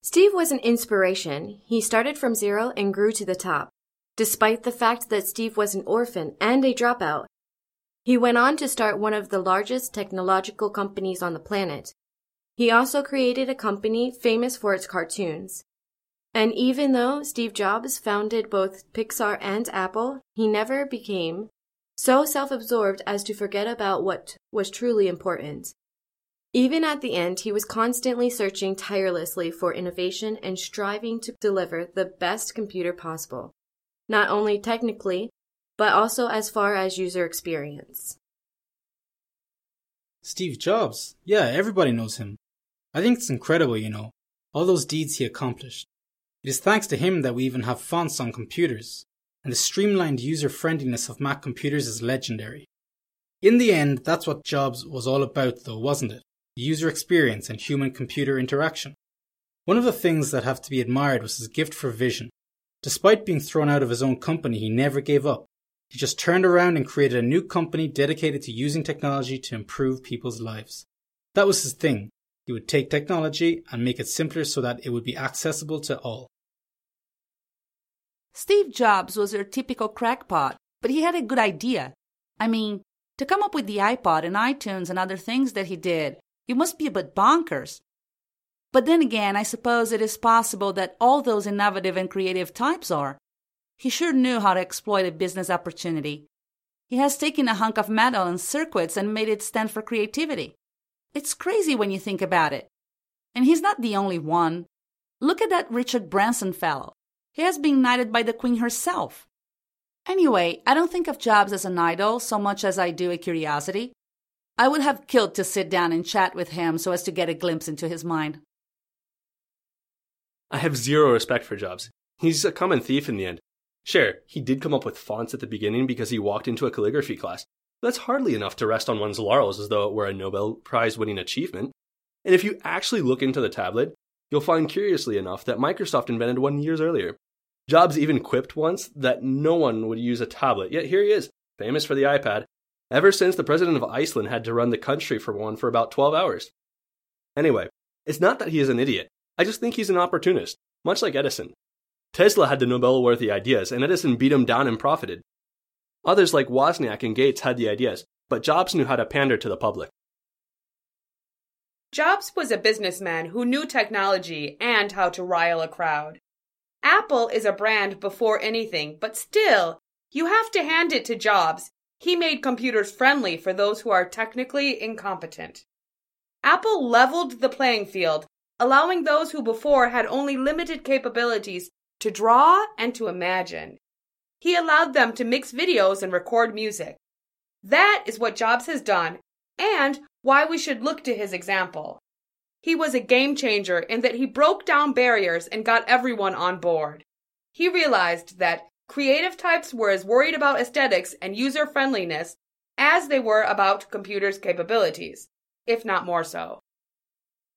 Steve was an inspiration. He started from zero and grew to the top. Despite the fact that Steve was an orphan and a dropout, he went on to start one of the largest technological companies on the planet. He also created a company famous for its cartoons. And even though Steve Jobs founded both Pixar and Apple, he never became so self-absorbed as to forget about what was truly important. Even at the end, he was constantly searching tirelessly for innovation and striving to deliver the best computer possible, not only technically, but also as far as user experience. Steve Jobs? Yeah, everybody knows him. I think it's incredible, all those deeds he accomplished. It is thanks to him that we even have fonts on computers, and the streamlined user-friendliness of Mac computers is legendary. In the end, that's what Jobs was all about though, wasn't it? The user experience and human-computer interaction. One of the things that have to be admired was his gift for vision. Despite being thrown out of his own company, he never gave up. He just turned around and created a new company dedicated to using technology to improve people's lives. That was his thing. He would take technology and make it simpler so that it would be accessible to all. Steve Jobs was your typical crackpot, but he had a good idea. I mean, to come up with the iPod and iTunes and other things that he did, you must be a bit bonkers. But then again, I suppose it is possible that all those innovative and creative types are. He sure knew how to exploit a business opportunity. He has taken a hunk of metal and circuits and made it stand for creativity. It's crazy when you think about it. And he's not the only one. Look at that Richard Branson fellow. He has been knighted by the Queen herself. Anyway, I don't think of Jobs as an idol so much as I do a curiosity. I would have killed to sit down and chat with him so as to get a glimpse into his mind. I have zero respect for Jobs. He's a common thief in the end. Sure, he did come up with fonts at the beginning because he walked into a calligraphy class. That's hardly enough to rest on one's laurels as though it were a Nobel Prize-winning achievement. And if you actually look into the tablet, you'll find curiously enough that Microsoft invented one years earlier. Jobs even quipped once that no one would use a tablet, yet here he is, famous for the iPad, ever since the president of Iceland had to run the country for one for about 12 hours. Anyway, it's not that he is an idiot. I just think he's an opportunist, much like Edison. Tesla had the Nobel-worthy ideas, and Edison beat him down and profited. Others like Wozniak and Gates had the ideas, but Jobs knew how to pander to the public. Jobs was a businessman who knew technology and how to rile a crowd. Apple is a brand before anything, but still, you have to hand it to Jobs. He made computers friendly for those who are technically incompetent. Apple leveled the playing field, allowing those who before had only limited capabilities to draw and to imagine. He allowed them to mix videos and record music. That is what Jobs has done, and why we should look to his example. He was a game changer in that he broke down barriers and got everyone on board. He realized that creative types were as worried about aesthetics and user-friendliness as they were about computers' capabilities, if not more so.